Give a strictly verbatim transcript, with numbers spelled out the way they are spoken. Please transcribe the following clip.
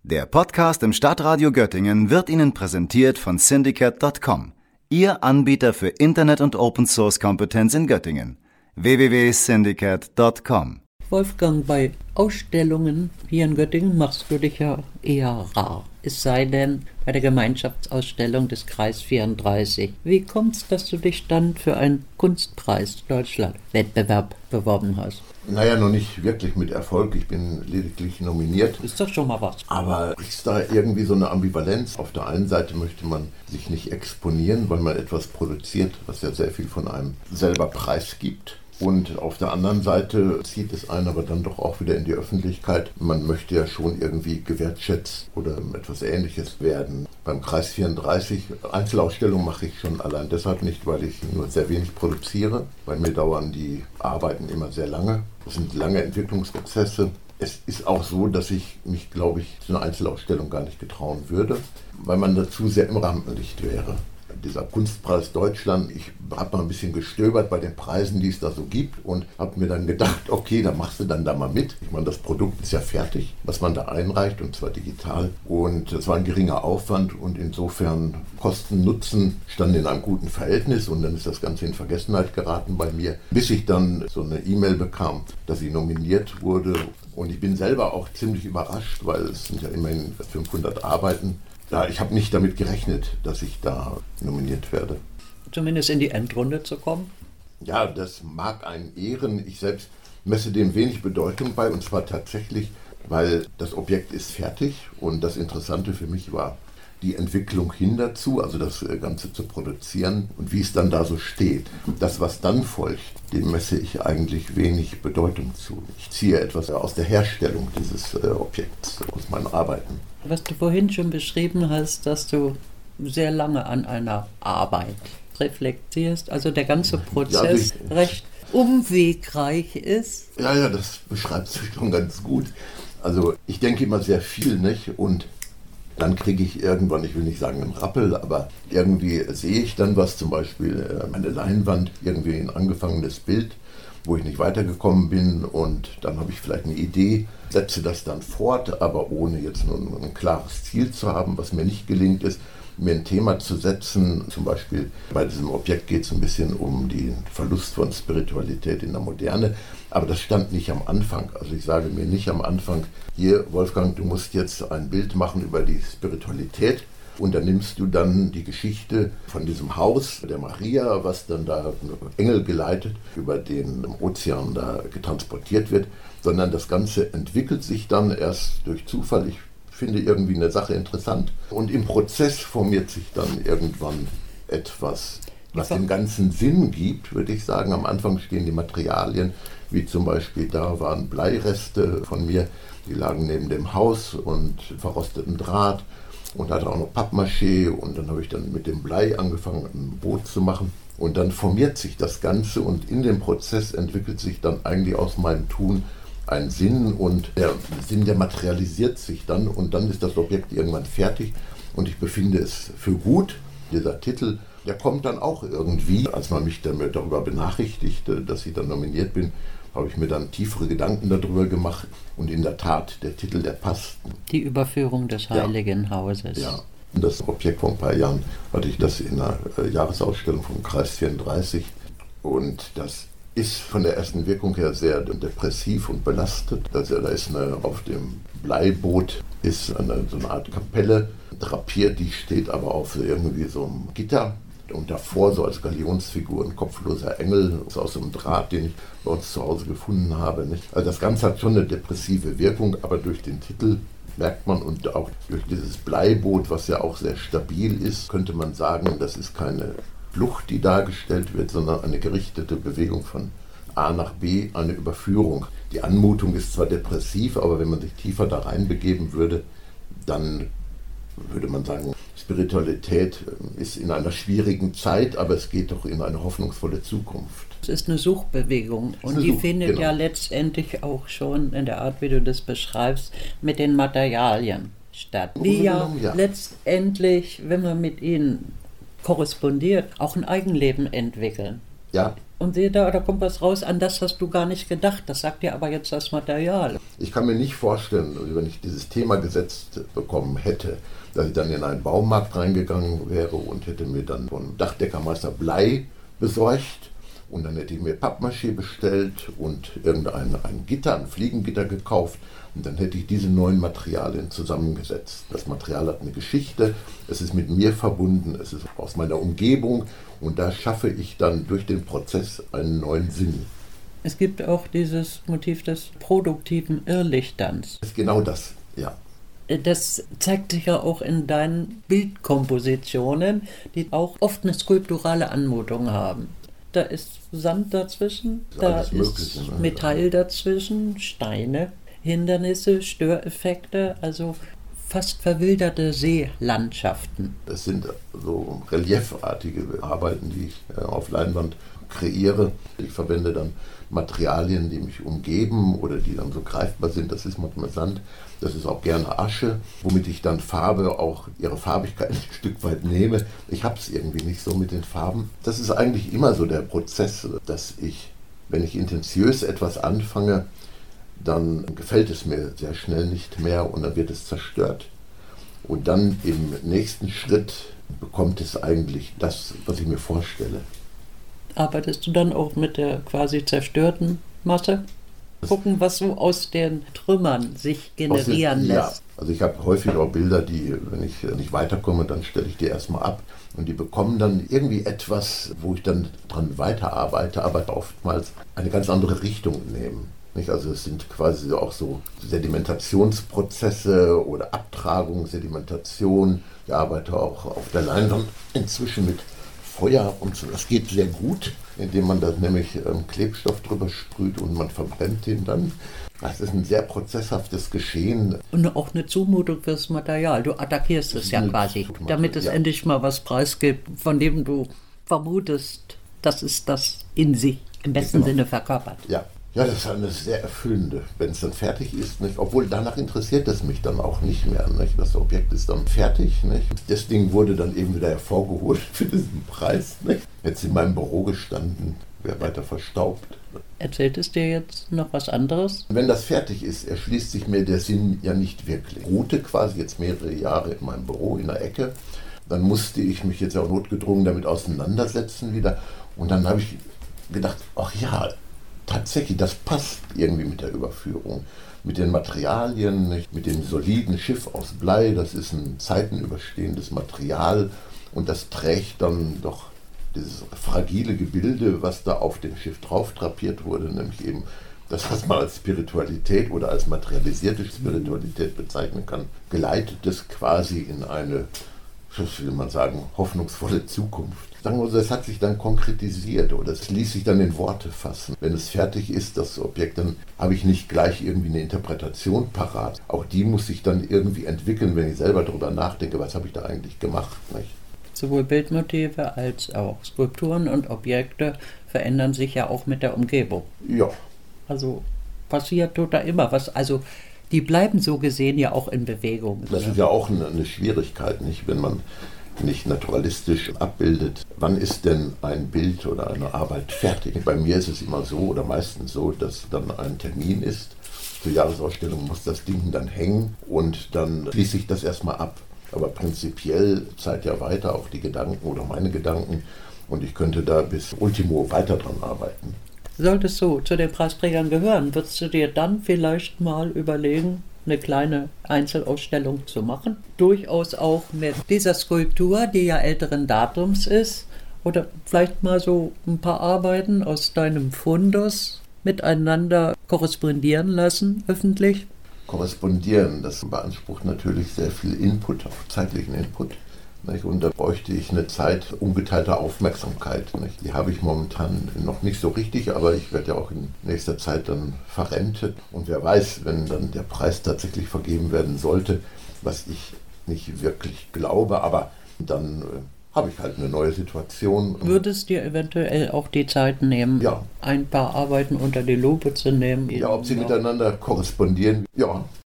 Der Podcast im Stadtradio Göttingen wird Ihnen präsentiert von Syndicate Punkt com, Ihr Anbieter für Internet- und Open-Source-Kompetenz in Göttingen. w w w punkt syndicate punkt com. Wolfgang, bei Ausstellungen hier in Göttingen machst du dich ja eher rar. Es sei denn bei der Gemeinschaftsausstellung des Kreis vierunddreißig. Wie kommt es, dass du dich dann für einen Kunstpreis Deutschland-Wettbewerb beworben hast? Naja, noch nicht wirklich mit Erfolg. Ich bin lediglich nominiert. Ist doch schon mal was. Aber ist da irgendwie so eine Ambivalenz. Auf der einen Seite möchte man sich nicht exponieren, weil man etwas produziert, was ja sehr viel von einem selber preisgibt. Und auf der anderen Seite zieht es einen aber dann doch auch wieder in die Öffentlichkeit. Man möchte ja schon irgendwie gewertschätzt oder etwas Ähnliches werden. Beim Kreis vierunddreißig, Einzelausstellungen mache ich schon allein deshalb nicht, weil ich nur sehr wenig produziere. Bei mir dauern die Arbeiten immer sehr lange. Es sind lange Entwicklungsprozesse. Es ist auch so, dass ich mich, glaube ich, zu einer Einzelausstellung gar nicht getrauen würde, weil man dazu sehr im Rampenlicht wäre. Dieser Kunstpreis Deutschland, ich habe mal ein bisschen gestöbert bei den Preisen, die es da so gibt und habe mir dann gedacht, okay, dann machst du dann da mal mit. Ich meine, das Produkt ist ja fertig, was man da einreicht, und zwar digital. Und es war ein geringer Aufwand und insofern Kosten, Nutzen standen in einem guten Verhältnis, und dann ist das Ganze in Vergessenheit geraten bei mir, bis ich dann so eine E-Mail bekam, dass ich nominiert wurde. Und ich bin selber auch ziemlich überrascht, weil es sind ja immerhin fünfhundert Arbeiten. Ja, ich habe nicht damit gerechnet, dass ich da nominiert werde. Zumindest in die Endrunde zu kommen? Ja, das mag einen ehren. Ich selbst messe dem wenig Bedeutung bei, und zwar tatsächlich, weil das Objekt ist fertig, und das Interessante für mich war die Entwicklung hin dazu, also das Ganze zu produzieren und wie es dann da so steht. Das, was dann folgt, dem messe ich eigentlich wenig Bedeutung zu. Ich ziehe etwas aus der Herstellung dieses äh, Objekts, aus meinen Arbeiten. Was du vorhin schon beschrieben hast, dass du sehr lange an einer Arbeit reflektierst, also der ganze Prozess ja, recht umwegreich ist. Ja, ja, das beschreibt es schon ganz gut. Also ich denke immer sehr viel, nicht? Und dann kriege ich irgendwann, ich will nicht sagen einen Rappel, aber irgendwie sehe ich dann was, zum Beispiel meine Leinwand, irgendwie ein angefangenes Bild, wo ich nicht weitergekommen bin, und dann habe ich vielleicht eine Idee, setze das dann fort, aber ohne jetzt nur ein klares Ziel zu haben. Was mir nicht gelingt, ist, mir ein Thema zu setzen. Zum Beispiel bei diesem Objekt geht es ein bisschen um den Verlust von Spiritualität in der Moderne, aber das stand nicht am Anfang. Also ich sage mir nicht am Anfang, hier Wolfgang, du musst jetzt ein Bild machen über die Spiritualität, und dann nimmst du dann die Geschichte von diesem Haus der Maria, was dann da Engel geleitet über den Ozean da getransportiert wird, sondern das Ganze entwickelt sich dann erst durch Zufall. Ich finde irgendwie eine Sache interessant, und im Prozess formiert sich dann irgendwann etwas, was dem Ganzen Sinn gibt, würde ich sagen. Am Anfang stehen die Materialien, wie zum Beispiel da waren Bleireste von mir, die lagen neben dem Haus und verrosteten Draht, und hatte auch noch Pappmaché, und dann habe ich dann mit dem Blei angefangen, ein Boot zu machen, und dann formiert sich das Ganze, und in dem Prozess entwickelt sich dann eigentlich aus meinem Tun ein Sinn, und der Sinn, der materialisiert sich dann, und dann ist das Objekt irgendwann fertig, und ich befinde es für gut. Dieser Titel, der kommt dann auch irgendwie, als man mich damit darüber benachrichtigte, dass ich dann nominiert bin, habe ich mir dann tiefere Gedanken darüber gemacht, und in der Tat, der Titel, der passt. Die Überführung des Heiligen ja. Hauses. Ja, und das Objekt vor ein paar Jahren hatte ich das in einer Jahresausstellung vom Kreis vierunddreißig, und das ist von der ersten Wirkung her sehr depressiv und belastet. Also da ist eine, auf dem Bleiboot ist eine, so eine Art Kapelle drapiert, die steht aber auf irgendwie so einem Gitter. Und davor so als Galionsfigur ein kopfloser Engel aus einem Draht, den ich bei uns zu Hause gefunden habe. Nicht? Also das Ganze hat schon eine depressive Wirkung, aber durch den Titel merkt man, und auch durch dieses Bleiboot, was ja auch sehr stabil ist, könnte man sagen, das ist keine Flucht, die dargestellt wird, sondern eine gerichtete Bewegung von A nach B, eine Überführung. Die Anmutung ist zwar depressiv, aber wenn man sich tiefer da reinbegeben würde, dann würde man sagen, Spiritualität ist in einer schwierigen Zeit, aber es geht doch in eine hoffnungsvolle Zukunft. Es ist eine Suchbewegung, und eine die Such, findet genau. ja letztendlich auch schon in der Art, wie du das beschreibst, mit den Materialien statt. Die ja, ja letztendlich, wenn man mit ihnen korrespondiert, auch ein Eigenleben entwickeln. Ja, Und sehe da, da kommt was raus, an das hast du gar nicht gedacht. Das sagt dir aber jetzt das Material. Ich kann mir nicht vorstellen, wenn ich dieses Thema gesetzt bekommen hätte, dass ich dann in einen Baumarkt reingegangen wäre und hätte mir dann von Dachdeckermeister Blei besorgt. Und dann hätte ich mir Pappmaché bestellt und irgendein ein Gitter, ein Fliegengitter gekauft. Und dann hätte ich diese neuen Materialien zusammengesetzt. Das Material hat eine Geschichte, es ist mit mir verbunden, es ist aus meiner Umgebung. Und da schaffe ich dann durch den Prozess einen neuen Sinn. Es gibt auch dieses Motiv des produktiven Irrlichterns. Das ist genau das, ja. Das zeigt sich ja auch in deinen Bildkompositionen, die auch oft eine skulpturale Anmutung haben. Da ist Sand dazwischen, da ist Mögliche, ne? Metall dazwischen, Steine, Hindernisse, Störeffekte, also fast verwilderte Seelandschaften. Es sind so reliefartige Arbeiten, die ich auf Leinwand kreiere. Ich verwende dann Materialien, die mich umgeben oder die dann so greifbar sind. Das ist manchmal Sand, das ist auch gerne Asche, womit ich dann Farbe auch ihre Farbigkeit ein Stück weit nehme. Ich habe es irgendwie nicht so mit den Farben. Das ist eigentlich immer so der Prozess, dass ich, wenn ich intensiös etwas anfange, dann gefällt es mir sehr schnell nicht mehr und dann wird es zerstört. Und dann im nächsten Schritt bekommt es eigentlich das, was ich mir vorstelle. Arbeitest du dann auch mit der quasi zerstörten Masse? Gucken, was so aus den Trümmern sich generieren den, lässt. Ja, also ich habe häufig auch Bilder, die, wenn ich nicht weiterkomme, dann stelle ich die erstmal ab. Und die bekommen dann irgendwie etwas, wo ich dann dran weiterarbeite, aber oftmals eine ganz andere Richtung nehmen. Nicht? Also es sind quasi auch so Sedimentationsprozesse oder Abtragung, Sedimentation. Ich arbeite auch auf der Leinwand inzwischen mit Feuer und so. Das geht sehr gut, indem man da nämlich ähm, Klebstoff drüber sprüht und man verbrennt den dann. Das ist ein sehr prozesshaftes Geschehen. Und auch eine Zumutung fürs Material. Du attackierst es ja quasi, damit es ja endlich mal was preisgibt, von dem du vermutest, dass es das in sich im besten genau. Sinne verkörpert. Ja. Ja, das ist eine sehr erfüllende, wenn es dann fertig ist. Nicht? Obwohl danach interessiert es mich dann auch nicht mehr. Nicht? Das Objekt ist dann fertig. Nicht? Das Ding wurde dann eben wieder hervorgeholt für diesen Preis. Nicht? Jetzt in meinem Büro gestanden, wäre weiter verstaubt. Erzählt es dir jetzt noch was anderes? Wenn das fertig ist, erschließt sich mir der Sinn ja nicht wirklich. Ruhte quasi jetzt mehrere Jahre in meinem Büro in der Ecke. Dann musste ich mich jetzt auch notgedrungen damit auseinandersetzen wieder. Und dann habe ich gedacht, ach ja, tatsächlich, das passt irgendwie mit der Überführung, mit den Materialien, nicht? Mit dem soliden Schiff aus Blei, das ist ein zeitenüberstehendes Material und das trägt dann doch dieses fragile Gebilde, was da auf dem Schiff drauf drapiert wurde, nämlich eben das, was man als Spiritualität oder als materialisierte Spiritualität bezeichnen kann, geleitet es quasi in eine, was will man sagen, hoffnungsvolle Zukunft. Sagen wir so, das hat sich dann konkretisiert oder es ließ sich dann in Worte fassen. Wenn es fertig ist, das Objekt, dann habe ich nicht gleich irgendwie eine Interpretation parat. Auch die muss sich dann irgendwie entwickeln, wenn ich selber darüber nachdenke, was habe ich da eigentlich gemacht. Nicht? Sowohl Bildmotive als auch Skulpturen und Objekte verändern sich ja auch mit der Umgebung. Ja. Also passiert tut da immer was. Also die bleiben so gesehen ja auch in Bewegung. Das ist ja auch eine, eine Schwierigkeit, nicht, wenn man nicht naturalistisch abbildet. Wann ist denn ein Bild oder eine Arbeit fertig? Bei mir ist es immer so oder meistens so, dass dann ein Termin ist. Zur Jahresausstellung muss das Ding dann hängen und dann schließe ich das erstmal ab. Aber prinzipiell zeigt ja weiter auch die Gedanken oder meine Gedanken und ich könnte da bis Ultimo weiter dran arbeiten. Solltest du zu den Preisträgern gehören, würdest du dir dann vielleicht mal überlegen, eine kleine Einzelausstellung zu machen? Durchaus auch mit dieser Skulptur, die ja älteren Datums ist, oder vielleicht mal so ein paar Arbeiten aus deinem Fundus miteinander korrespondieren lassen, öffentlich? Korrespondieren, das beansprucht natürlich sehr viel Input, auch zeitlichen Input. Nicht? Und da bräuchte ich eine Zeit ungeteilter Aufmerksamkeit. Nicht? Die habe ich momentan noch nicht so richtig, aber ich werde ja auch in nächster Zeit dann verrentet. Und wer weiß, wenn dann der Preis tatsächlich vergeben werden sollte, was ich nicht wirklich glaube, aber dann äh, habe ich halt eine neue Situation. Würdest dir eventuell auch die Zeit nehmen, ja. ein paar Arbeiten unter die Lupe zu nehmen? Ja, ob sie ja. miteinander korrespondieren, ja.